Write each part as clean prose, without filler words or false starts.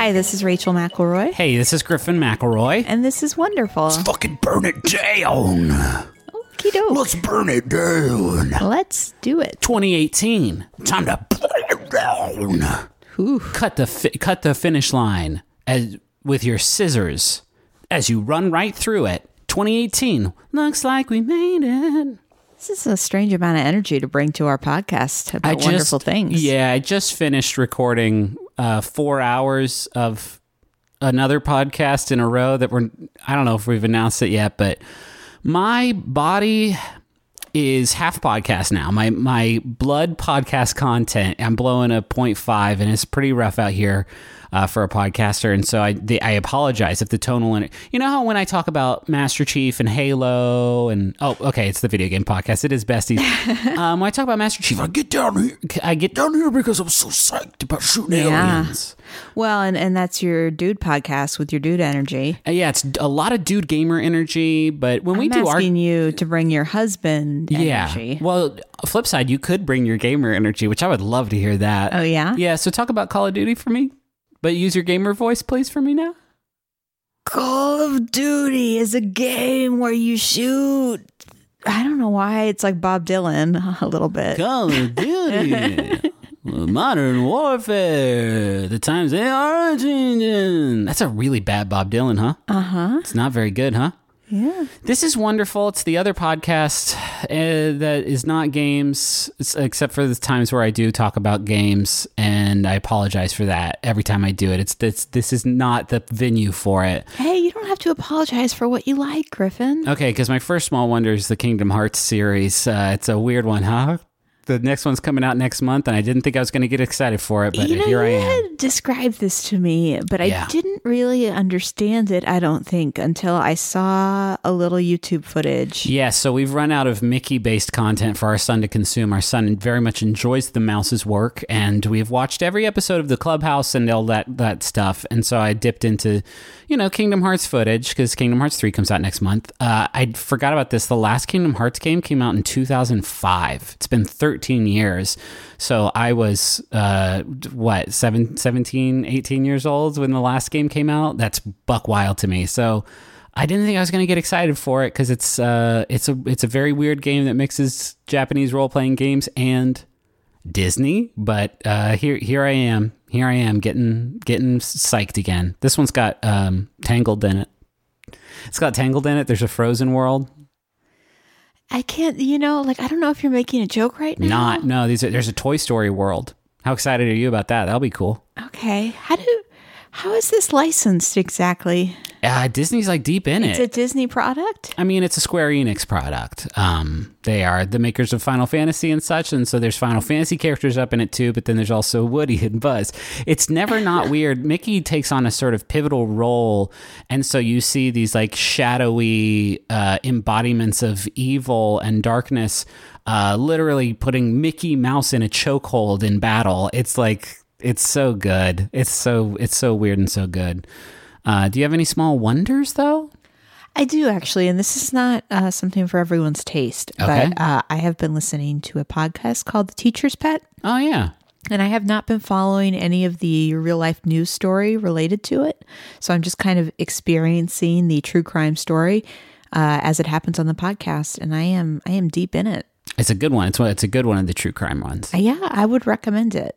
Hi, this is Rachel McElroy. Hey, this is Griffin McElroy. And this is wonderful. Let's fucking burn it down. Okie doke. Let's burn it down. Let's do it. 2018. Time to burn it down. Ooh. Cut the finish line with your scissors as you run right through it. 2018. Looks like we made it. This is a strange amount of energy to bring to our podcast about wonderful things. Yeah, I just finished recording 4 hours of another podcast in a row that I don't know if we've announced it yet, but my body is half podcast now. My blood podcast content, I'm blowing a 0.5 and it's pretty rough out here for a podcaster. And so I apologize if the tonal, you know how when I talk about Master Chief and Halo and, it's the video game podcast. It is besties. When I talk about Master Chief, I get down here because I'm so psyched about shooting aliens. Well, and that's your dude podcast with your dude energy. Yeah, it's a lot of dude gamer energy, but when I'm asking you to bring your husband energy. Well, flip side, you could bring your gamer energy, which I would love to hear that. Oh, yeah? Yeah, so talk about Call of Duty for me, but use your gamer voice, please, for me now. Call of Duty is a game where you shoot. I don't know why it's like Bob Dylan a little bit. Call of Duty. Modern warfare. The times they are changing. That's a really bad Bob Dylan, huh? Uh-huh. It's not very good, huh? Yeah. This is wonderful. It's the other podcast that is not games, except for the times where I do talk about games, and I apologize for that every time I do it. This is not the venue for it. Hey, you don't have to apologize for what you like, Griffin. Okay, because my first small wonder is the Kingdom Hearts series. It's a weird one, huh? The next one's coming out next month, and I didn't think I was going to get excited for it, but here I am. You described this to me, but I didn't really understand it, I don't think, until I saw a little YouTube footage. Yeah, so we've run out of Mickey-based content for our son to consume. Our son very much enjoys the mouse's work, and we've watched every episode of The Clubhouse and all that stuff, and so I dipped into, Kingdom Hearts footage, because Kingdom Hearts 3 comes out next month. I forgot about this. The last Kingdom Hearts game came out in 2005. It's been 13 years. So I was, 17, 18 years old when the last game came out. That's buck wild to me. So I didn't think I was going to get excited for it because it's a very weird game that mixes Japanese role-playing games and Disney. But here I am getting psyched again. This one's got Tangled in it. It's got Tangled in it. There's a Frozen world. I can't, I don't know if you're making a joke right now. No, there's a Toy Story world. How excited are you about that? That'll be cool. Okay. How is this licensed exactly? Disney's like deep in It's a Disney product? I mean, it's a Square Enix product. They are the makers of Final Fantasy and such, and so there's Final Fantasy characters up in it too, but then there's also Woody and Buzz. It's never not weird. Mickey takes on a sort of pivotal role, and so you see these like shadowy embodiments of evil and darkness, literally putting Mickey Mouse in a chokehold in battle. It's like, it's so good. It's so weird and so good. Do you have any small wonders, though? I do, actually, and this is not something for everyone's taste, okay. But I have been listening to a podcast called The Teacher's Pet. Oh, yeah. And I have not been following any of the real-life news story related to it, so I'm just kind of experiencing the true crime story as it happens on the podcast, and I am deep in it. It's a good one. It's a good one of the true crime ones. Yeah, I would recommend it.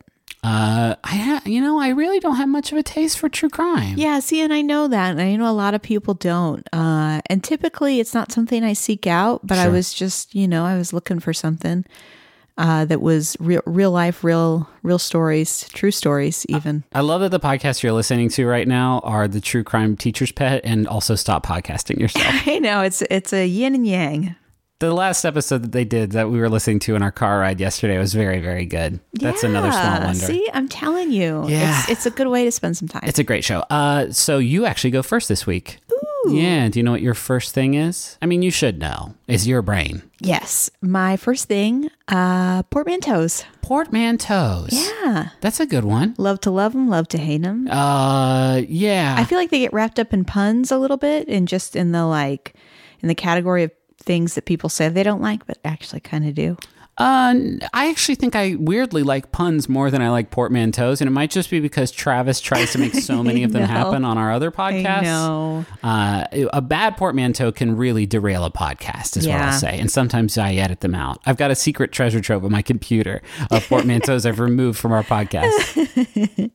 I really don't have much of a taste for true crime. Yeah, see, and I know that, and I know a lot of people don't. And typically, it's not something I seek out, but sure. I was just, I was looking for something that was real life, real stories, true stories, even. I love that the podcasts you're listening to right now are the True Crime Teacher's Pet and also Stop Podcasting Yourself. I know, it's a yin and yang. The last episode that they did that we were listening to in our car ride yesterday was very, very good. That's another small wonder. See, I'm telling you. Yeah. It's a good way to spend some time. It's a great show. So you actually go first this week. Ooh. Yeah. Do you know what your first thing is? I mean, you should know. It's your brain. Yes. My first thing, portmanteaus. Portmanteaus. Yeah. That's a good one. Love to love them, love to hate them. Yeah. I feel like they get wrapped up in puns a little bit and just in the category of things that people say they don't like, but actually kind of do. I actually think I weirdly like puns more than I like portmanteaus, and it might just be because Travis tries to make so many of them happen on our other podcasts. A bad portmanteau can really derail a podcast, is what I'll say, and sometimes I edit them out. I've got a secret treasure trove on my computer of portmanteaus I've removed from our podcast.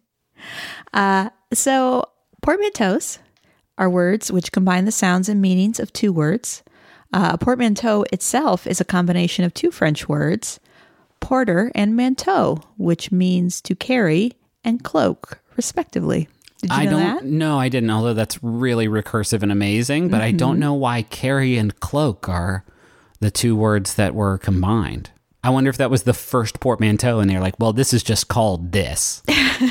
So portmanteaus are words which combine the sounds and meanings of two words. A portmanteau itself is a combination of two French words, porter and manteau, which means to carry and cloak, respectively. Did you know that? No, I didn't, although that's really recursive and amazing, but I don't know why carry and cloak are the two words that were combined. I wonder if that was the first portmanteau and they're like, well, this is just called this.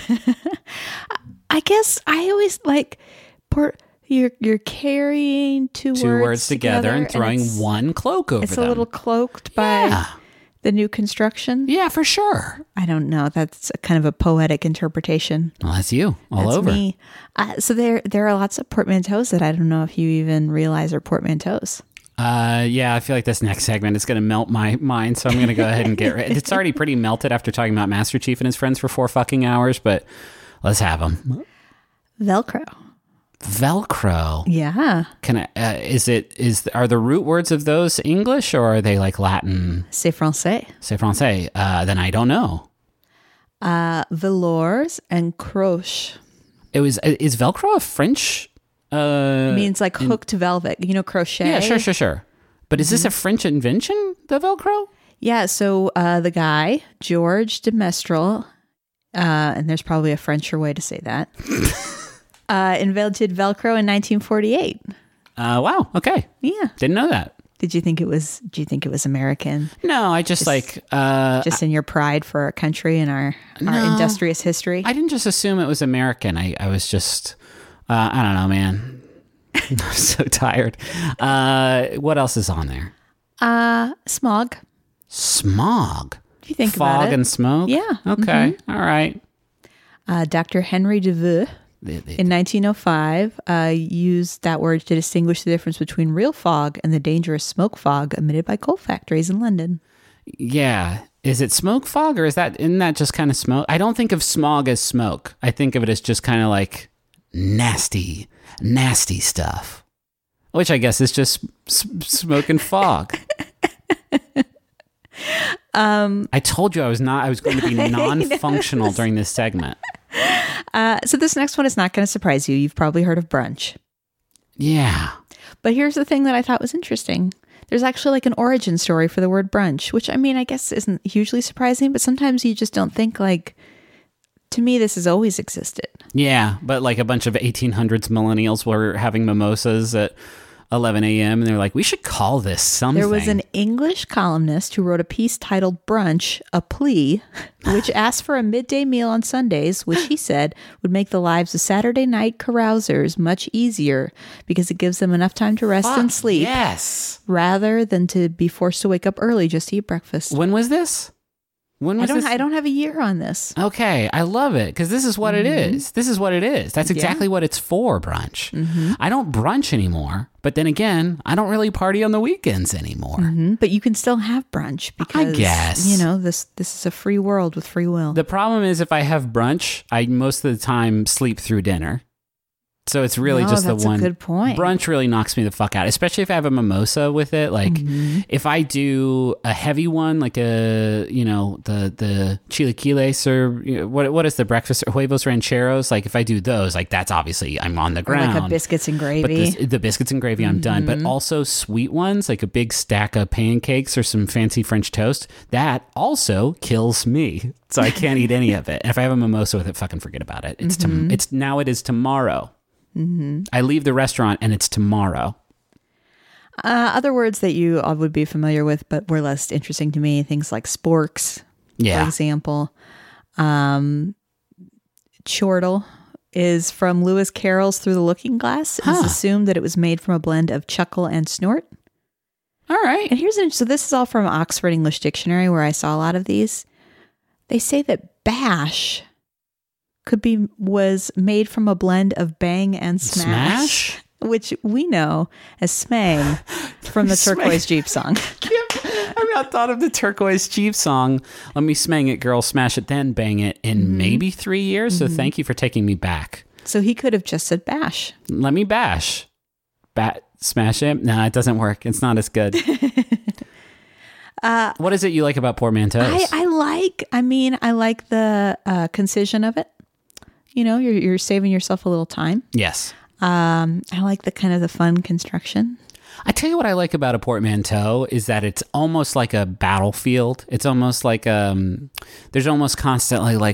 I guess I always like You're carrying two words together and throwing one cloak over them. It's a little cloaked by the new construction. Yeah, for sure. I don't know. That's kind of a poetic interpretation. Well, that's you all over. Me. So there are lots of portmanteaus that I don't know if you even realize are portmanteaus. Yeah, I feel like this next segment is going to melt my mind, so I'm going to go ahead and get ready. It's already pretty melted after talking about Master Chief and his friends for 4 fucking hours, but let's have them. Velcro. Yeah. Can I, are the root words of those English or are they like Latin? C'est français. C'est français. Then I don't know. Velours and croche. Is Velcro a French? It means like hooked velvet. You know, crochet. Yeah, sure. But is this a French invention, the Velcro? Yeah. So the guy, George de Mestral, and there's probably a Frencher way to say that. Invented Velcro in 1948. Wow. Okay. Yeah. Didn't know that. Do you think it was American? No, I just in your pride for our country and our industrious history. I didn't just assume it was American. I was just, I don't know, man. I'm so tired. What else is on there? Smog. Smog. Do you think about it? Fog and smoke? Yeah. Okay. Mm-hmm. All right. Dr. Henry Deveux. In 1905, used that word to distinguish the difference between real fog and the dangerous smoke fog emitted by coal factories in London. Yeah. Is it smoke fog or isn't that just kind of smoke? I don't think of smog as smoke. I think of it as just kind of like nasty stuff, which I guess is just smoke and fog. I told you I was going to be non-functional during this segment. So this next one is not going to surprise you. You've probably heard of brunch. Yeah. But here's the thing that I thought was interesting. There's actually like an origin story for the word brunch, which I mean, I guess isn't hugely surprising, but sometimes you just don't think like, to me, this has always existed. Yeah. But like a bunch of 1800s millennials were having mimosas at 11 a.m. and they're like, we should call this something. There was an English columnist who wrote a piece titled Brunch, a Plea, which asked for a midday meal on Sundays, which he said would make the lives of Saturday night carousers much easier because it gives them enough time to rest and sleep. Yes. Rather than to be forced to wake up early just to eat breakfast. When was this? I don't have a year on this. Okay, I love it because this is what it is. This is what it is. That's exactly what it's for, brunch. Mm-hmm. I don't brunch anymore, but then again, I don't really party on the weekends anymore. Mm-hmm. But you can still have brunch because, I guess, this is a free world with free will. The problem is if I have brunch, I most of the time sleep through dinner. So it's really just the one. That's a good point. Brunch really knocks me the fuck out, especially if I have a mimosa with it. Like if I do a heavy one, like the chilaquiles or what is the breakfast, huevos rancheros. Like if I do those, like that's obviously I'm on the ground. Or like a biscuits and gravy. But the biscuits and gravy, I'm done. But also sweet ones, like a big stack of pancakes or some fancy French toast, that also kills me. So I can't eat any of it. And if I have a mimosa with it, fucking forget about it. It is tomorrow. Mm-hmm. I leave the restaurant and it's tomorrow. Other words that you all would be familiar with, but were less interesting to me, things like sporks, for example. Chortle is from Lewis Carroll's Through the Looking Glass. It's assumed that it was made from a blend of chuckle and snort. All right. And so this is all from Oxford English Dictionary, where I saw a lot of these. They say that bash was made from a blend of bang and smash? Which we know as smang from the Turquoise Jeep song. I not thought of the Turquoise Chief song, Let Me Smang It, Girl, Smash It, Then Bang It, in maybe 3 years. So thank you for taking me back. So he could have just said bash. Let me bash. Smash it? No, it doesn't work. It's not as good. What is it you like about portmanteaus? I like the concision of it. You know, you're saving yourself a little time. Yes. I like the kind of the fun construction. I tell you what I like about a portmanteau is that it's almost like a battlefield. It's almost like there's almost constantly like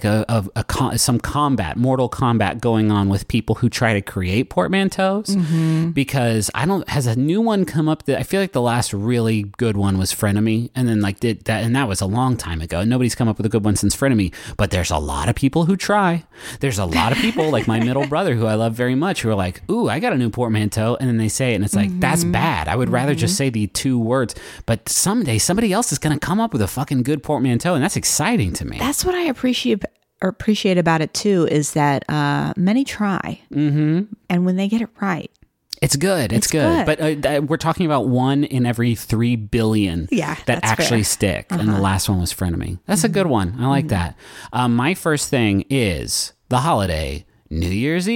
some combat, mortal combat going on with people who try to create portmanteaus. Because has a new one come up that I feel like the last really good one was Frenemy, and then like did that, and that was a long time ago. Nobody's come up with a good one since Frenemy, but there's a lot of people who try. There's a lot of people like my middle brother who I love very much who are like, "Ooh, I got a new portmanteau," and then they say it, and it's like that's bad. I would rather just say the 2 words, but someday somebody else is going to come up with a fucking good portmanteau, and that's exciting to me. That's what I appreciate about it too, is that many try, and when they get it right, it's good. It's good. But we're talking about 1 in every 3 billion that actually stick, and the last one was Frenemy. That's a good one. I like that. My first thing is the holiday, New Year's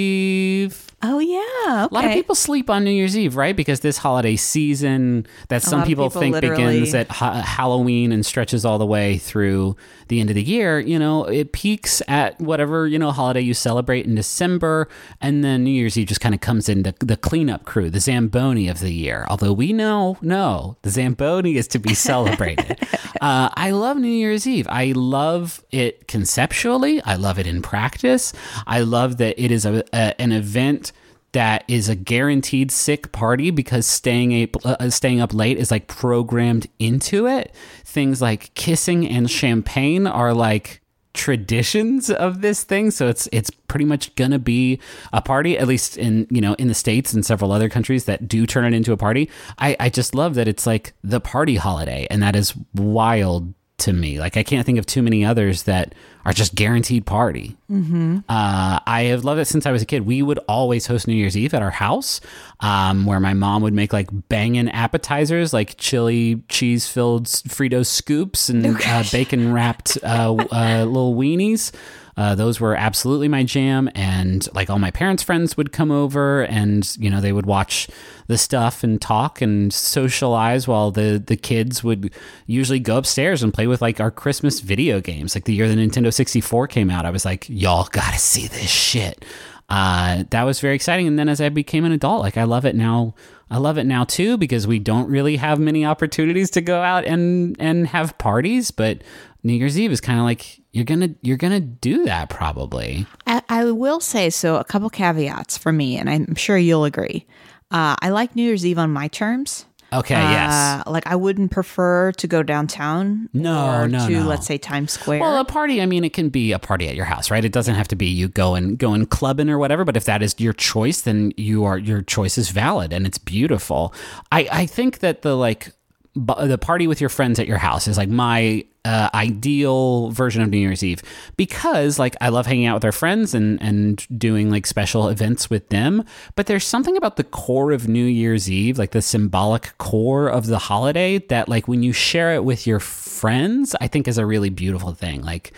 Eve. Oh, yeah. Okay. A lot of people sleep on New Year's Eve, right? Because this holiday season that some people think begins at Halloween and stretches all the way through the end of the year, you know, it peaks at whatever, you know, holiday you celebrate in December. And then New Year's Eve just kind of comes in the cleanup crew, the Zamboni of the year. Although we know, no, the Zamboni is to be celebrated. I love New Year's Eve. I love it conceptually. I love it in practice. I love that it is an event that is a guaranteed sick party because staying up late is like programmed into it. Things like kissing and champagne are like traditions of this thing, so it's pretty much gonna be a party, at least in the States and several other countries that do turn it into a party. I just love that it's like the party holiday, and that is wild to me. Like, I can't think of too many others that are just guaranteed party. I have loved it since I was a kid. We would always host New Year's Eve at our house, where my mom would make like banging appetizers, like chili cheese-filled Frito scoops and bacon-wrapped little weenies. Those were absolutely my jam, and like all my parents' friends would come over, and you know, they would watch the stuff and talk and socialize while the kids would usually go upstairs and play with like our Christmas video games. Like the year the Nintendo 64 came out, I was like, y'all gotta see this shit. That was very exciting. And then as I became an adult, like I love it now. I love it now too, because we don't really have many opportunities to go out and have parties, but New Year's Eve is kind of like, you're gonna do that probably. I will say, so a couple caveats for me, and I'm sure you'll agree. I like New Year's Eve on my terms. Okay, yes. Like I wouldn't prefer to go downtown No. let's say Times Square. Well, a party, I mean, it can be a party at your house, right? It doesn't have to be you going clubbing or whatever, but if that is your choice, then your choice is valid and it's beautiful. I think that the party with your friends at your house is like my ideal version of New Year's Eve, because like I love hanging out with our friends and doing like special events with them, but there's something about the core of New Year's Eve, like the symbolic core of the holiday, that like when you share it with your friends, I think is a really beautiful thing. Like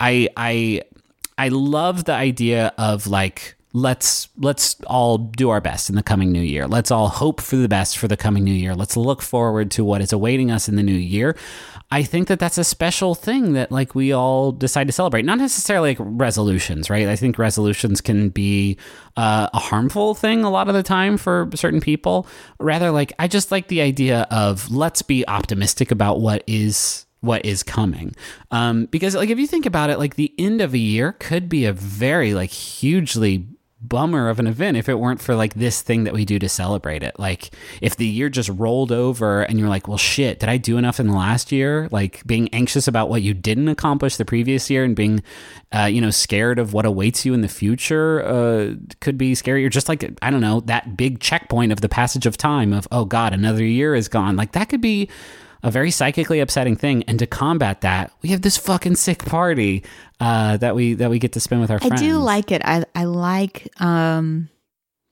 I love the idea of like, let's all do our best in the coming new year. Let's all hope for the best for the coming new year. Let's look forward to what is awaiting us in the new year. I think that that's a special thing that like we all decide to celebrate. Not necessarily like resolutions, right? I think resolutions can be a harmful thing a lot of the time for certain people. Rather, like I just like the idea of let's be optimistic about what is coming. Because like if you think about it, like the end of a year could be a very like hugely bummer of an event if it weren't for like this thing that we do to celebrate it. Like if the year just rolled over and you're like, well shit, did I do enough in the last year? Like being anxious about what you didn't accomplish the previous year and being scared of what awaits you in the future could be scary. Or just like, I don't know, that big checkpoint of the passage of time of, oh god, another year is gone. Like that could be a very psychically upsetting thing. And to combat that, we have this fucking sick party that we get to spend with our friends. I do like it. I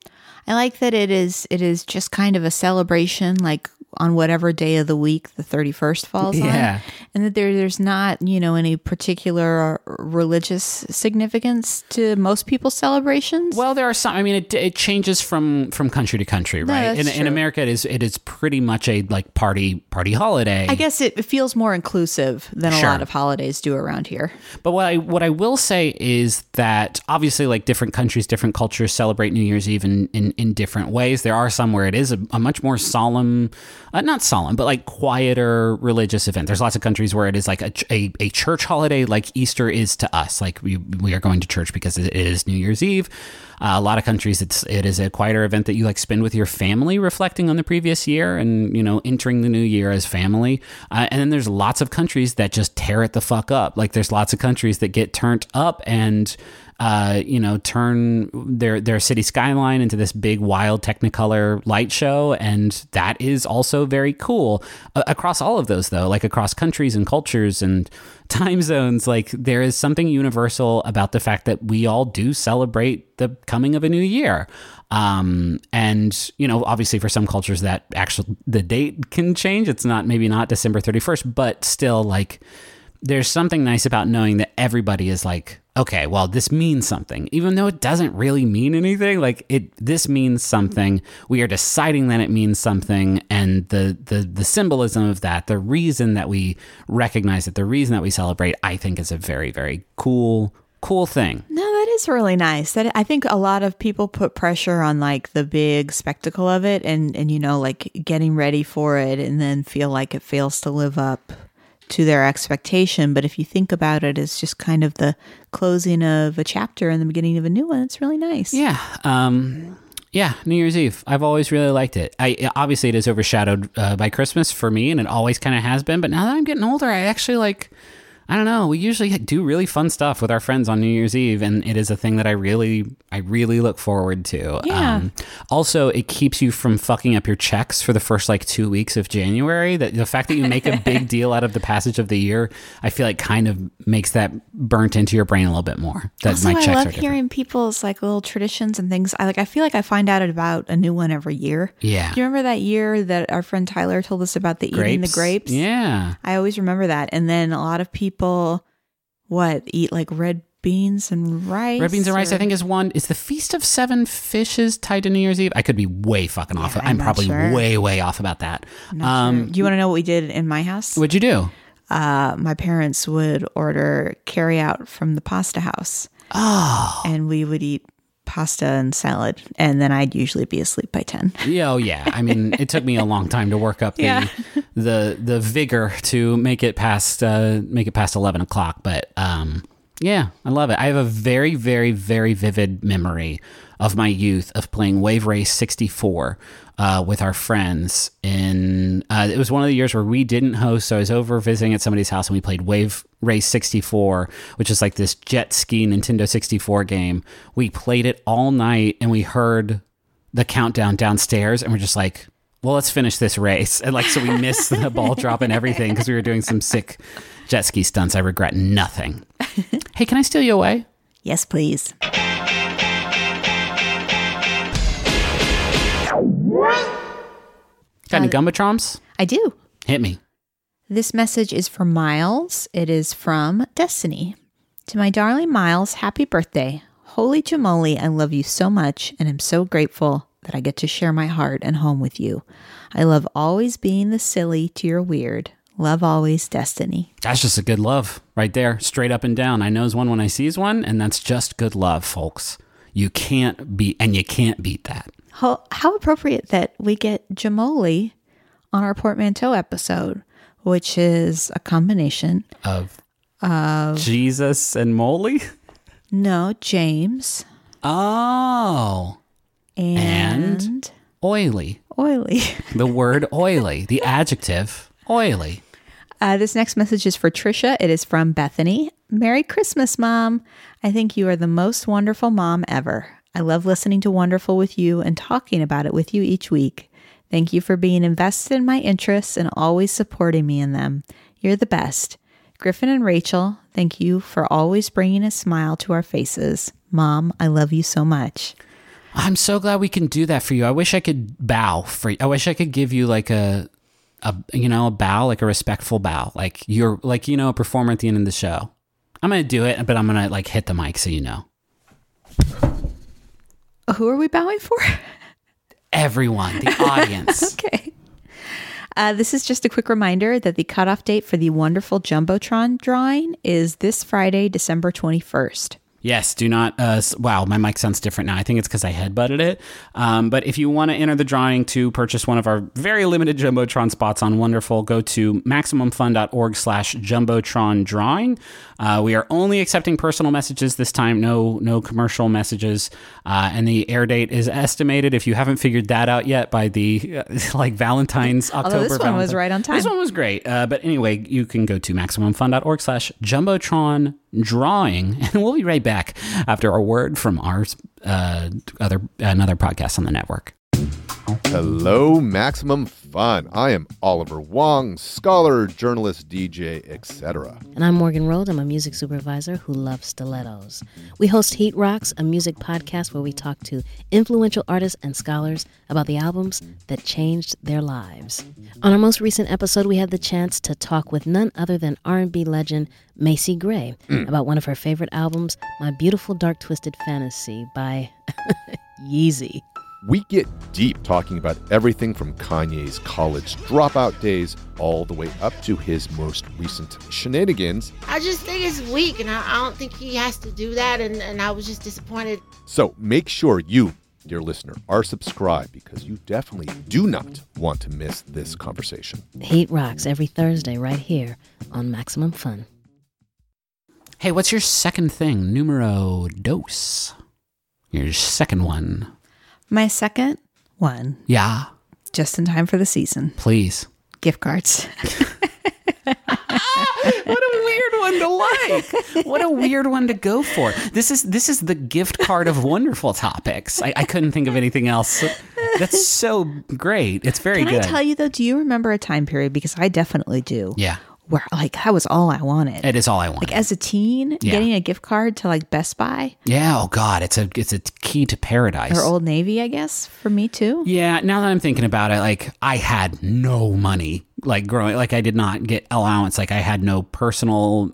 I like that it is just kind of a celebration, like on whatever day of the week the 31st falls on. And that there's not, any particular religious significance to most people's celebrations. Well, there are some. I mean, it changes from country to country, right? No, in America, it is pretty much a like party holiday. I guess it feels more inclusive than a lot of holidays do around here. But what I will say is that obviously, like different countries, different cultures celebrate New Year's Eve in different ways. There are some where it is a much more solemn, not solemn, but like quieter religious event. There's lots of countries where it is like a church holiday, like Easter is to us. Like we are going to church because it is New Year's Eve. A lot of countries, it is a quieter event that you like spend with your family, reflecting on the previous year and entering the new year as family. And then there's lots of countries that just tear it the fuck up. Like there's lots of countries that get turned up and turn their city skyline into this big wild Technicolor light show, and that is also very cool. Across all of those, though, like across countries and cultures and time zones, like there is something universal about the fact that we all do celebrate the coming of a new year. And obviously for some cultures that actually the date can change. It's maybe not December 31st, but still, like there's something nice about knowing that everybody is like, okay, well, this means something, even though it doesn't really mean anything. Like this means something. We are deciding that it means something, and the symbolism of that, the reason that we recognize it, the reason that we celebrate, I think is a very, very cool thing. No, that is really nice. That I think a lot of people put pressure on like the big spectacle of it, and like getting ready for it, and then feel like it fails to live up to their expectation. But if you think about it as just kind of the closing of a chapter and the beginning of a new one, it's really nice. Yeah. New Year's Eve. I've always really liked it. Obviously it is overshadowed by Christmas for me, and it always kind of has been. But now that I'm getting older, I actually like, I don't know, we usually do really fun stuff with our friends on New Year's Eve, and it is a thing that I really look forward to. Yeah. Also, it keeps you from fucking up your checks for the first like 2 weeks of January. That the fact that you make a big deal out of the passage of the year, I feel like kind of makes that burnt into your brain a little bit more. That also, my checks I love are different. hearing people's like little traditions and things. I feel like I find out about a new one every year. Yeah. Do you remember that year that our friend Tyler told us about eating the grapes? Yeah. I always remember that. And then a lot of people eat like red beans and rice? Red beans and rice, I think, is one. Is the Feast of Seven Fishes tied to New Year's Eve? I could be way fucking off. I'm probably way off about that. Sure. Do you want to know what we did in my house? What'd you do? My parents would order carry out from the pasta house. Oh. And we would eat pasta and salad, and then I'd usually be asleep by 10. Yeah. I mean, it took me a long time to work up the vigor to make it past 11 o'clock. But yeah, I love it. I have a very, very, very vivid memory of my youth of playing Wave Race 64 with our friends. It was one of the years where we didn't host, so I was over visiting at somebody's house, and we played Wave Race 64, which is like this jet ski Nintendo 64 game. We played it all night, and we heard the countdown downstairs, and we're just like, well, let's finish this race. And like, so we missed the ball drop and everything because we were doing some sick jet ski stunts. I regret nothing. Hey, can I steal you away? Yes, please. Got any Gumbatroms? I do. Hit me. This message is from Miles. It is from Destiny. To my darling Miles, happy birthday. Holy Jamoli, I love you so much, and I'm so grateful that I get to share my heart and home with you. I love always being the silly to your weird. Love always, Destiny. That's just a good love right there, straight up and down. I knows one when I sees one, and that's just good love, folks. You can't beat that. How appropriate that we get Jamoli on our portmanteau episode, which is a combination of Jesus and Molly? No, James. Oh. And oily. Oily. The word oily, the adjective oily. This next message is for Trisha. It is from Bethany. Merry Christmas, Mom. I think you are the most wonderful mom ever. I love listening to Wonderful with you and talking about it with you each week. Thank you for being invested in my interests and always supporting me in them. You're the best. Griffin and Rachel, thank you for always bringing a smile to our faces. Mom, I love you so much. I'm so glad we can do that for you. I wish I could bow for you. I wish I could give you like a bow, like a respectful bow, like you're like, a performer at the end of the show. I'm going to do it, but I'm going to like hit the mic so you know. Who are we bowing for? Everyone, the audience. Okay. This is just a quick reminder that the cutoff date for the wonderful Jumbotron drawing is this Friday, December 21st. Yes, do not. Wow, my mic sounds different now. I think it's because I headbutted it. But if you want to enter the drawing to purchase one of our very limited Jumbotron spots on Wonderful, go to MaximumFun.org/Jumbotron drawing. We are only accepting personal messages this time, no commercial messages. And the air date is estimated, if you haven't figured that out yet, by the Valentine's October. Although this one was right on time. This one was great. But anyway, you can go to MaximumFun.org/Jumbotron drawing, and we'll be right back after a word from our another podcast on the network. Hello, Maximum Fun. I am Oliver Wong, scholar, journalist, DJ, etc. And I'm Morgan Road. I'm a music supervisor who loves stilettos. We host Heat Rocks, a music podcast where we talk to influential artists and scholars about the albums that changed their lives. On our most recent episode, we had the chance to talk with none other than R&B legend Macy Gray about one of her favorite albums, My Beautiful Dark Twisted Fantasy by Yeezy. We get deep talking about everything from Kanye's college dropout days all the way up to his most recent shenanigans. I just think it's weak, and I don't think he has to do that, and I was just disappointed. So make sure you, dear listener, are subscribed because you definitely do not want to miss this conversation. Heat Rocks every Thursday right here on Maximum Fun. Hey, what's your second thing? Numero dos. Your second one. My second one, Yeah, just in time for the season. please. Gift cards. What a weird one to like. What a weird one to go for. This is the gift card of wonderful topics. I couldn't think of anything else. That's so great. It's very Can good. I tell you though, do you remember a time period, because I definitely do, Yeah, where like that was all I wanted. it is all I want. Like as a teen, Yeah. getting a gift card to like Best Buy Yeah. Oh God, it's a key to paradise. or Old Navy, I guess, for me too. Yeah, now that I'm thinking about it, like I had no money, like growing, like I did not get allowance, like I had no personal,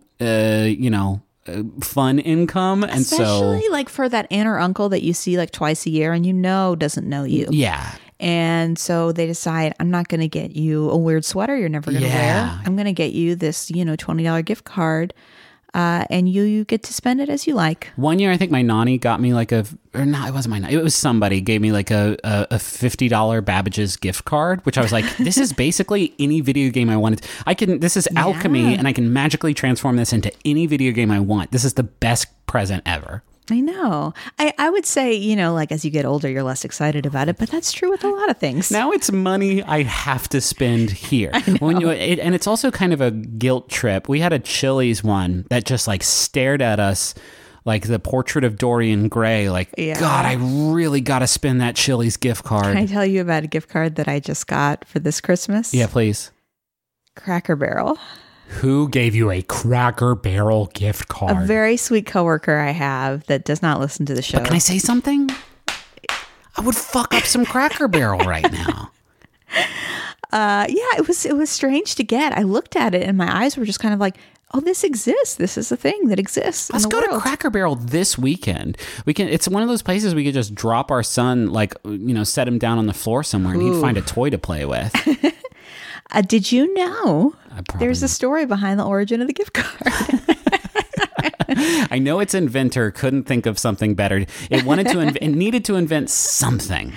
fun income, and Especially so like for that aunt or uncle that you see like twice a year and doesn't know you. yeah, And so they decide, I'm not going to get you a weird sweater you're never going to Yeah. wear. I'm going to get you this, $20 gift card. And you get to spend it as you like. One year I think my nanny got me like it wasn't my nanny, it was somebody gave me like a $50 Babbage's gift card, which I was like, this is basically any video game I wanted. This is alchemy, and I can magically transform this into any video game I want. This is the best present ever. I know. I would say, like as you get older, you're less excited about it, but that's true with a lot of things. Now it's money I have to spend here. And it's also kind of a guilt trip. We had a Chili's one that just like stared at us like the portrait of Dorian Gray. Like, Yeah. God, I really got to spend that Chili's gift card. Can I tell you about a gift card that I just got for this Christmas? Yeah, please. Cracker Barrel. Who gave you a Cracker Barrel gift card? A very sweet coworker I have that does not listen to the show. But can I say something? I would fuck up some Cracker Barrel right now. Yeah, it was strange to get. I looked at it and my eyes were just kind of like, oh, this exists. This is a thing that exists. Let's in the go world. to Cracker Barrel this weekend. It's one of those places we could just drop our son, like, set him down on the floor somewhere and he'd find a toy to play with. Did you know probably there's a story behind the origin of the gift card? I know its inventor couldn't think of something better. It needed to invent something.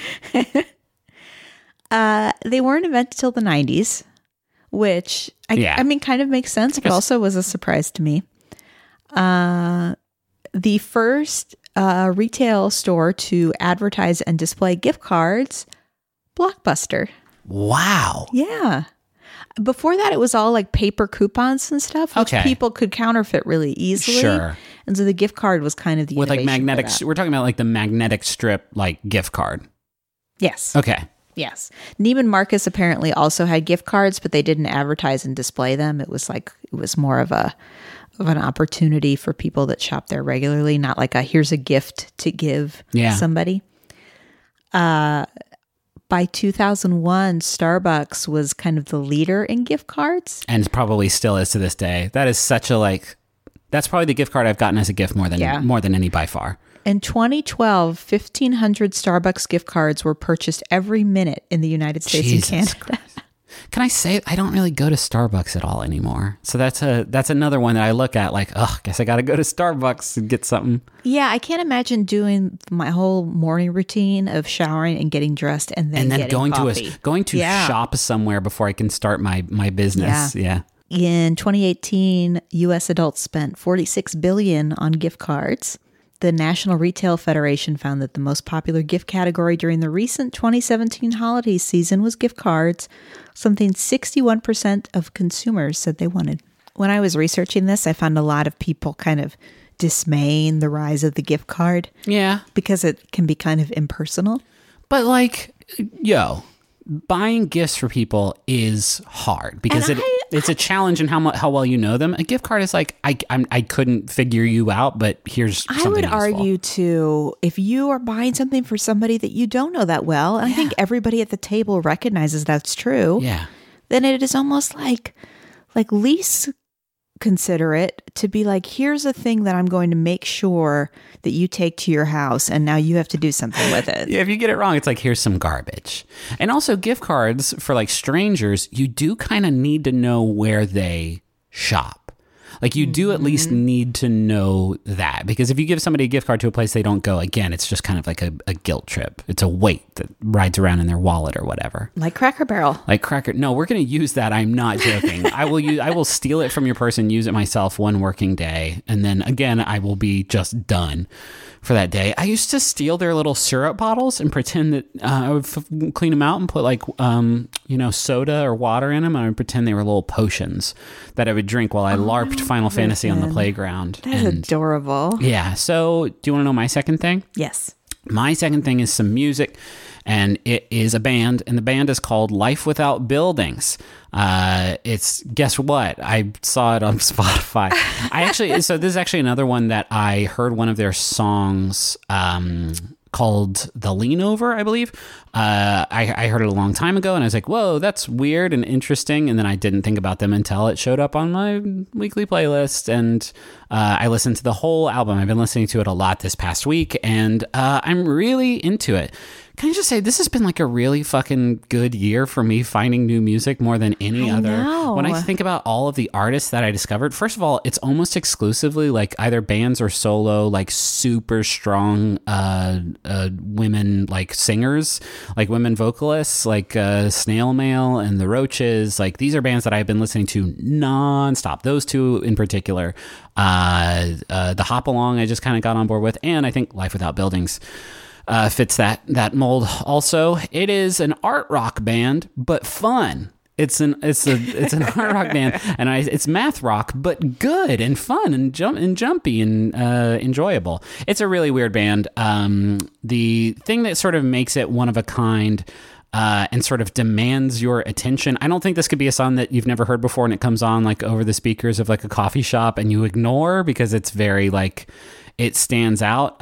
They weren't invented till the 90s, which I mean kind of makes sense, but also was a surprise to me. The first retail store to advertise and display gift cards, Blockbuster. Wow. Yeah. Before that, it was all like paper coupons and stuff, which Okay. people could counterfeit really easily. Sure. And so the gift card was kind of the With like innovation for magnetic, that. we're talking about like the magnetic strip, like gift card. Yes. Okay. Yes. Neiman Marcus apparently also had gift cards, but they didn't advertise and display them. It was more of an opportunity for people that shop there regularly, not like here's a gift to give somebody. By 2001, Starbucks was kind of the leader in gift cards. And probably still is to this day. That is such a that's probably the gift card I've gotten as a gift more than any by far. In 2012, 1,500 Starbucks gift cards were purchased every minute in the United States and Canada. Can I say I don't really go to Starbucks at all anymore? So that's another one that I look at like, oh, guess I got to go to Starbucks and get something. Yeah, I can't imagine doing my whole morning routine of showering and getting dressed and then going coffee. to shop somewhere before I can start my business. Yeah. In 2018, U.S. adults spent $46 billion on gift cards. The National Retail Federation found that the most popular gift category during the recent 2017 holiday season was gift cards, something 61% of consumers said they wanted. When I was researching this, I found a lot of people kind of dismaying the rise of the gift card. Yeah. Because it can be kind of impersonal. But buying gifts for people is hard because it's a challenge in how well you know them. A gift card is like, I couldn't figure you out, but here's something I would useful. argue too, if you are buying something for somebody that you don't know that well, and I think everybody at the table recognizes that's true, then it is almost like least considerate to be like, here's a thing that I'm going to make sure that you take to your house, and now you have to do something with it. Yeah, if you get it wrong, it's like, here's some garbage. And also gift cards for like strangers, you do kind of need to know where they shop. Like you do at least need to know that, because if you give somebody a gift card to a place they don't go, again, it's just kind of like a guilt trip. It's a weight that rides around in their wallet or whatever. Like Cracker Barrel. No, we're going to use that. I'm not joking. I will steal it from your person, use it myself one working day. And then again, I will be just done for that day. I used to steal their little syrup bottles and pretend that I would clean them out and put like, soda or water in them. And I would pretend they were little potions that I would drink while I LARPed Final Fantasy on the playground. That's adorable. Yeah. So do you want to know my second thing? Yes. My second thing is some music, and it is a band, and the band is called Life Without Buildings. Guess what? I saw it on Spotify. So this is actually another one that I heard one of their songs, called The Lean Over, I believe. I heard it a long time ago, and I was like, whoa, that's weird and interesting. And then I didn't think about them until it showed up on my weekly playlist. And I listened to the whole album. I've been listening to it a lot this past week, and I'm really into it. Can I just say, this has been like a really fucking good year for me finding new music more than any other. Know. When I think about all of the artists that I discovered, first of all, it's almost exclusively like either bands or solo, like super strong women, like singers, like women vocalists, like Snail Mail and the Roaches. Like these are bands that I've been listening to nonstop. Those two in particular. The Hop Along I just kind of got on board with, and I think Life Without Buildings fits that mold. Also, it is an art rock band, but fun. It's an art rock band, and it's math rock, but good and fun and jumpy and enjoyable. It's a really weird band. The thing that sort of makes it one of a kind, and sort of demands your attention. I don't think this could be a song that you've never heard before, and it comes on like over the speakers of like a coffee shop, and you ignore because it's very like it stands out.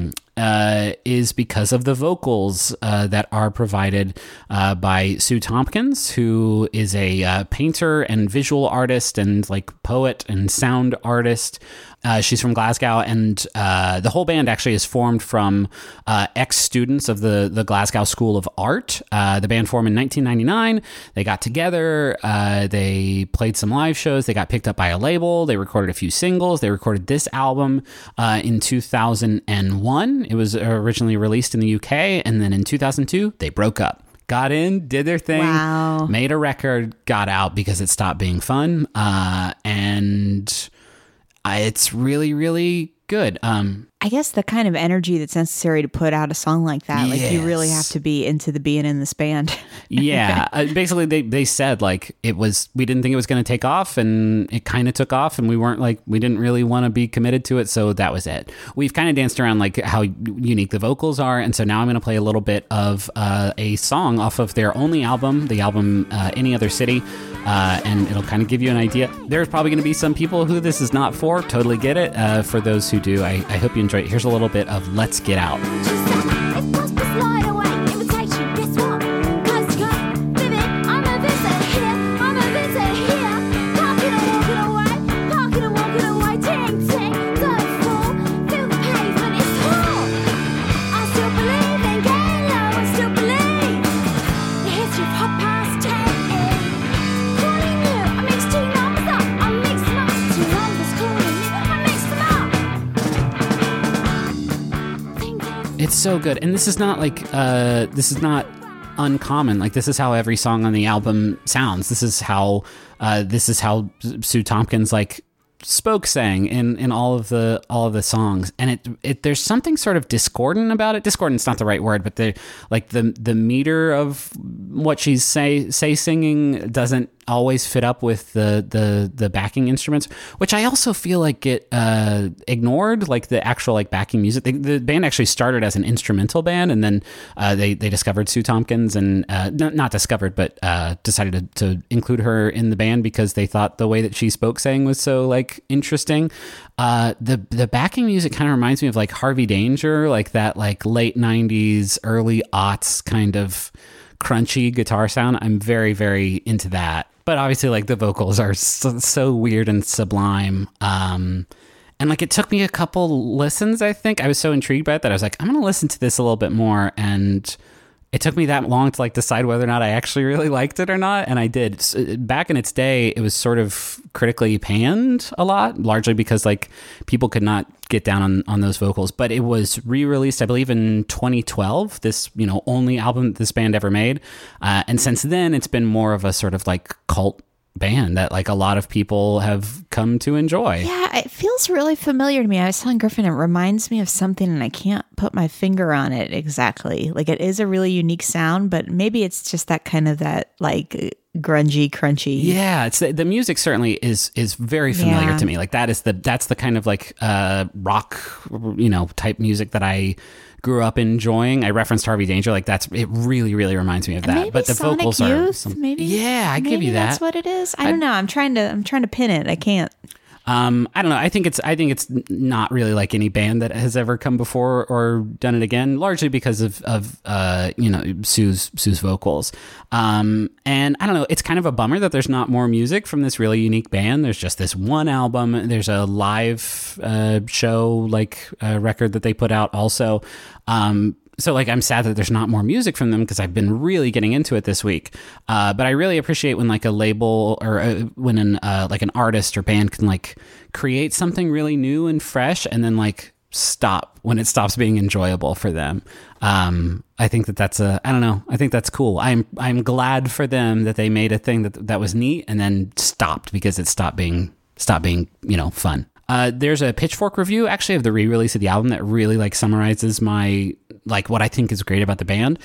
Is because of the vocals that are provided by Sue Tompkins, who is a painter and visual artist and like poet and sound artist. She's from Glasgow, and the whole band actually is formed from ex-students of the Glasgow School of Art. The band formed in 1999. They got together. They played some live shows. They got picked up by a label. They recorded a few singles. They recorded this album in 2001. It was originally released in the UK, and then in 2002, they broke up. Got in, did their thing, made a record, got out because it stopped being fun, and it's really, really good. I guess the kind of energy that's necessary to put out a song like that, like you really have to be into being in this band. Yeah. Basically they said like we didn't think it was going to take off, and it kind of took off, and we didn't really want to be committed to it. So that was it. We've kind of danced around like how unique the vocals are. And so now I'm going to play a little bit of a song off of their only album, the album Any Other City. And it'll kind of give you an idea. There's probably going to be some people who this is not for. Totally get it. For those who do, I hope you enjoy it. Here's a little bit of Let's Get Out. It's supposed to slide away. It's so good. And this is not like, this is not uncommon. Like, this is how every song on the album sounds. This is how Sue Tompkins like sang in all of the songs, and it there's something sort of discordant about it. Discordant's not the right word, but the meter of what she's singing doesn't always fit up with the backing instruments, which I also feel like get ignored, like the actual like backing music. The band actually started as an instrumental band, and then they discovered Sue Tompkins, and not discovered, but decided to include her in the band because they thought the way that she sang was so like interesting. The backing music kind of reminds me of like Harvey Danger, like that like late 90s, early aughts kind of crunchy guitar sound. I'm very, very into that. But obviously, like, the vocals are so weird and sublime. And, like, it took me a couple listens, I think. I was so intrigued by it that I was like, I'm going to listen to this a little bit more. And it took me that long to, like, decide whether or not I actually really liked it or not. And I did. Back in its day, it was sort of critically panned a lot, largely because, like, people could not get down on those vocals. But it was re-released, I believe, in 2012, this, only album this band ever made. And since then, it's been more of a sort of, like, cult band that like a lot of people have come to enjoy. Yeah, it feels really familiar to me. I was telling Griffin, it reminds me of something and I can't put my finger on it exactly. Like, it is a really unique sound, but maybe it's just that kind of that like grungy, crunchy. Yeah, it's the music certainly is very familiar to me. Like that's the kind of like rock, type music that I grew up enjoying. I referenced Harvey Danger, like it really, really reminds me of that. Maybe but the Sonic vocals Youth, are I give you that. That's what it is. I don't know. I'm trying to pin it. I can't. I don't know. I think it's not really like any band that has ever come before or done it again, largely because of Sue's vocals. And I don't know. It's kind of a bummer that there's not more music from this really unique band. There's just this one album. There's a live show record that they put out also. So like, I'm sad that there's not more music from them because I've been really getting into it this week. But I really appreciate when like a label or when an artist or band can like create something really new and fresh and then like stop when it stops being enjoyable for them. I think that's I don't know. I think that's cool. I'm glad for them that they made a thing that was neat and then stopped because it stopped being fun. There's a Pitchfork review actually of the re-release of the album that really like summarizes what I think is great about the band.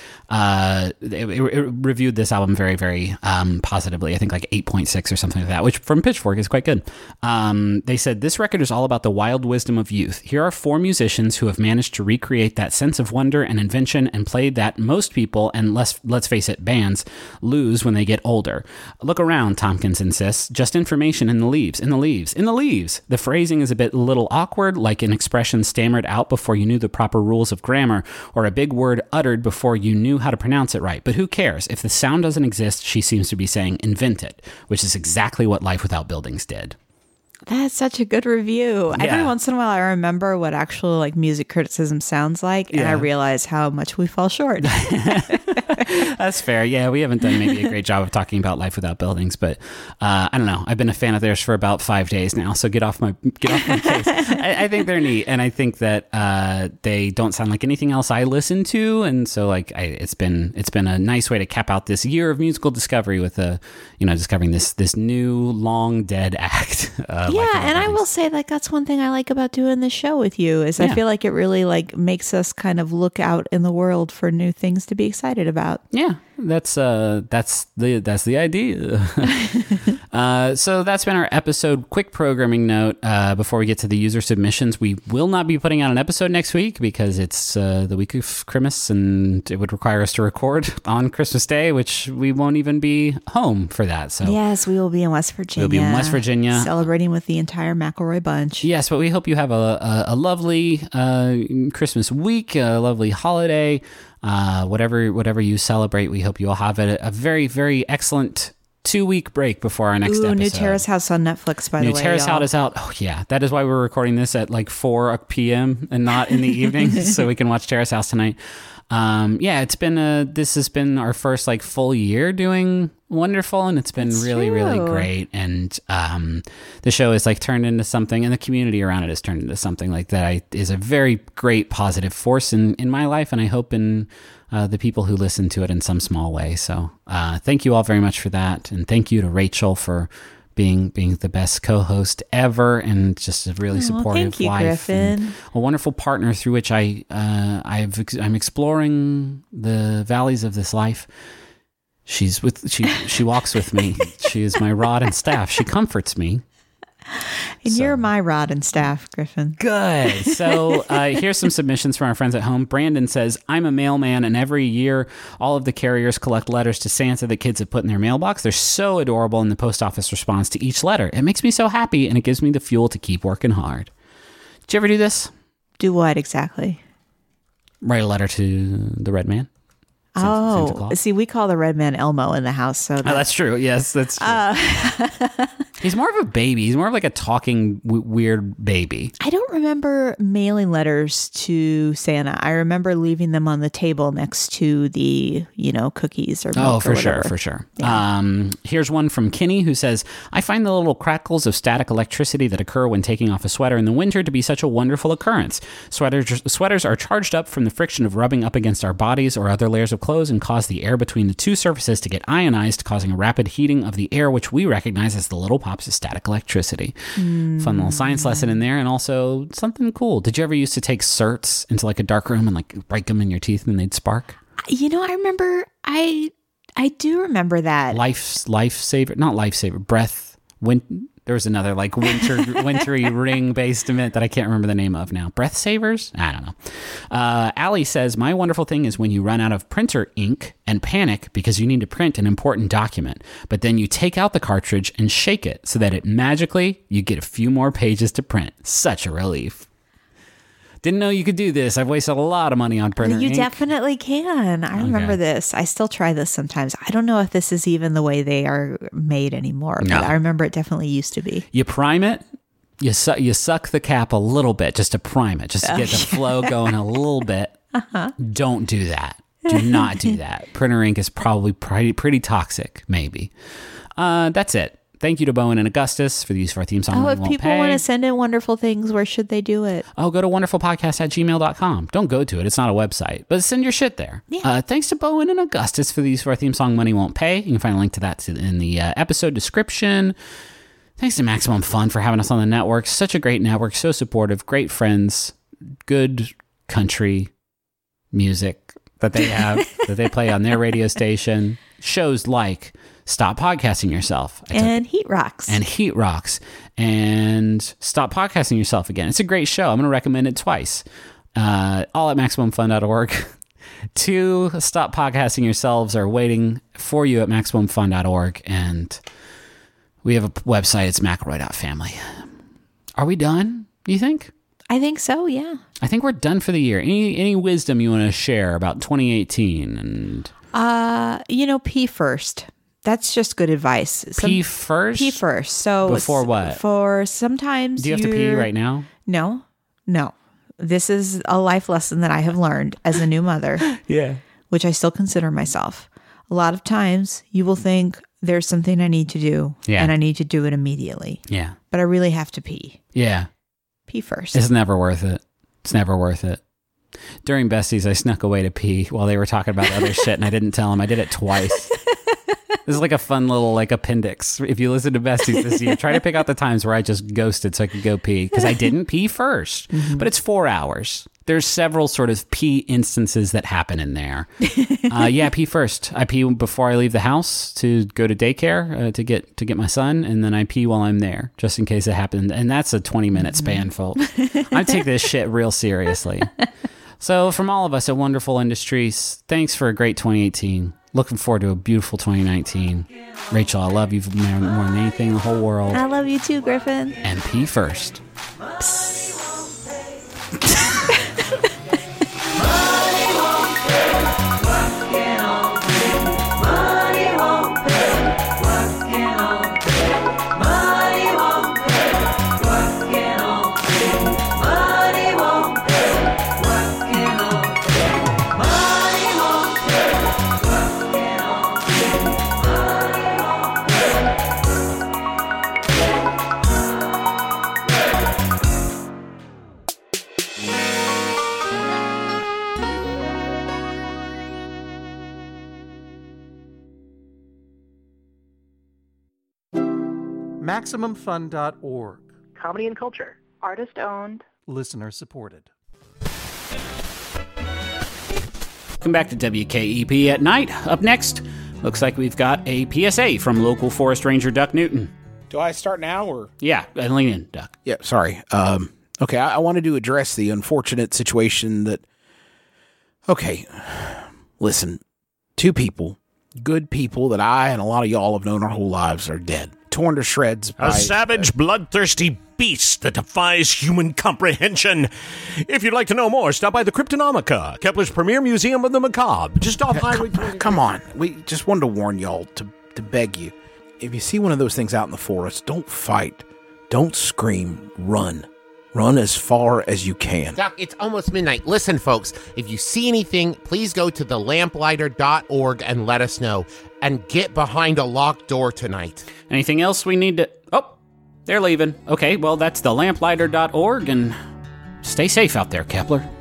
It reviewed this album very, very positively. I think like 8.6 or something like that, which from Pitchfork is quite good. They said, this record is all about the wild wisdom of youth. Here are 4 musicians who have managed to recreate that sense of wonder and invention and played that most people, and let's face it, bands, lose when they get older. Look around, Tompkins insists. Just information in the leaves, in the leaves, in the leaves. The phrasing is a little awkward, like an expression stammered out before you knew the proper rules of grammar, or a big word uttered before you knew how to pronounce it right. But who cares? If the sound doesn't exist, she seems to be saying invent it, which is exactly what Life Without Buildings did. That's such a good review. Yeah. Every once in a while, I remember what actual like music criticism sounds like, and I realize how much we fall short. That's fair. Yeah, we haven't done maybe a great job of talking about Life Without Buildings, but I don't know. I've been a fan of theirs for about 5 days now, so get off my case. I think they're neat, and I think that they don't sound like anything else I listen to, and so like it's been a nice way to cap out this year of musical discovery with discovering this new long dead act. And I will say like that's one thing I like about doing this show with you is I feel like it really like makes us kind of look out in the world for new things to be excited about. Yeah, that's the idea. So that's been our episode. Quick programming note before we get to the user submissions: we will not be putting out an episode next week because it's the week of Christmas, and it would require us to record on Christmas Day, which we won't even be home for that. So yes, we will be in West Virginia. We'll be in West Virginia celebrating with the entire McElroy bunch. Yes, but we hope you have a lovely Christmas week, a lovely holiday. Whatever you celebrate, we hope you all have a very, very excellent 2-week break before our next episode. New Terrace House on Netflix, by the way. New Terrace House is out. Oh, yeah. That is why we're recording this at like 4 p.m. and not in the evening, so we can watch Terrace House tonight. This has been our first like full year doing wonderful, and it's been really, really great. And the show is like turned into something, and the community around it has turned into something like that is a very great positive force in my life, and I hope in the people who listen to it in some small way. So thank you all very much for that, and thank you to Rachel for being the best co-host ever, and just a really supportive wife, and a wonderful partner through which I'm exploring the valleys of this life. She walks with me. She is my rod and staff. She comforts me. And you're my rod and staff, Griffin. Good. So here's some submissions from our friends at home. Brandon says, I'm a mailman, and every year all of the carriers collect letters to Santa that kids have put in their mailbox. They're so adorable, and the post office responds to each letter. It makes me so happy, and it gives me the fuel to keep working hard. Did you ever do this? Do what exactly? Write a letter to the Red Man. Santa see, we call the Red Man Elmo in the house. So that's true. Yes, that's true. He's more of a baby. He's more of like a talking weird baby. I don't remember mailing letters to Santa. I remember leaving them on the table next to the, cookies or milk for whatever. sure. Yeah. Here's one from Kinney who says, I find the little crackles of static electricity that occur when taking off a sweater in the winter to be such a wonderful occurrence. Sweaters are charged up from the friction of rubbing up against our bodies or other layers of clothes and cause the air between the two surfaces to get ionized, causing a rapid heating of the air, which we recognize as the little pops of static electricity. Fun little science lesson in there, and also something cool. Did you ever used to take certs into like a dark room and like break them in your teeth and they'd spark? I remember, I do remember that. Lifesaver, not lifesaver, breath, there was another like wintry ring based event that I can't remember the name of now. Breath savers? I don't know. Allie says, my wonderful thing is when you run out of printer ink and panic because you need to print an important document, but then you take out the cartridge and shake it so that you get a few more pages to print. Such a relief. Didn't know you could do this. I've wasted a lot of money on printer ink. You definitely can. I remember this. I still try this sometimes. I don't know if this is even the way they are made anymore, but I remember it definitely used to be. You prime it. You suck the cap a little bit just to prime it, just to get the flow going a little bit. Don't do that. Do not do that. Printer ink is probably pretty toxic, maybe. That's it. Thank you to Bowen and Augustus for the use of our theme song. If people want to send in wonderful things, where should they do it? Go to wonderfulpodcast@gmail.com. Don't go to it. It's not a website, but send your shit there. Yeah. Thanks to Bowen and Augustus for the use of our theme song, Money Won't Pay. You can find a link to that in the episode description. Thanks to Maximum Fun for having us on the network. Such a great network, so supportive, great friends, good country music that they have, that they play on their radio station. Shows like Stop Podcasting Yourself. And Heat Rocks. And Stop Podcasting Yourself Again. It's a great show. I'm going to recommend it twice. All at MaximumFun.org. 2 Stop Podcasting Yourselves are waiting for you at MaximumFun.org. And we have a website. It's McElroy.family. Are we done, do you think? I think so, yeah. I think we're done for the year. Any wisdom you want to share about 2018? And pee first. That's just good advice. Pee first? Pee first. So before what? For sometimes do you have to pee right now? No. This is a life lesson that I have learned as a new mother. Yeah. Which I still consider myself. A lot of times you will think there's something I need to do. Yeah. And I need to do it immediately. Yeah. But I really have to pee. Yeah. Pee first. It's never worth it. It's never worth it. During Besties, I snuck away to pee while they were talking about other shit, and I didn't tell them. I did it twice. This is like a fun little appendix. If you listen to Besties this year, try to pick out the times where I just ghosted so I could go pee, because I didn't pee first. Mm-hmm. But it's 4 hours. There's several sort of pee instances that happen in there. Pee first. I pee before I leave the house to go to daycare to get my son, and then I pee while I'm there, just in case it happened. And that's a 20-minute span, folks. I take this shit real seriously. So from all of us at Wonderful Industries, thanks for a great 2018. Looking forward to a beautiful 2019. Rachel, I love you more than anything in the whole world. I love you too, Griffin. And pee first. MaximumFun.org. Comedy and culture. Artist-owned. Listener-supported. Come back to WKEP at night. Up next, looks like we've got a PSA from local forest ranger Duck Newton. Do I start now or? Yeah, lean in, Duck. Yeah, sorry. Okay, I wanted to address the unfortunate situation that... Okay, listen. 2 people, good people that I and a lot of y'all have known our whole lives are dead. Torn to shreds by... A savage, bloodthirsty beast that defies human comprehension. If you'd like to know more, stop by the Cryptonomica, Kepler's premier museum of the macabre, just off Highway 20. Come on. We just wanted to warn y'all, to beg you. If you see one of those things out in the forest, don't fight. Don't scream. Run. Run as far as you can. Doc, it's almost midnight. Listen, folks, if you see anything, please go to thelamplighter.org and let us know. And get behind a locked door tonight. Anything else we need to... Oh, they're leaving. Okay, well, that's thelamplighter.org, and stay safe out there, Kepler.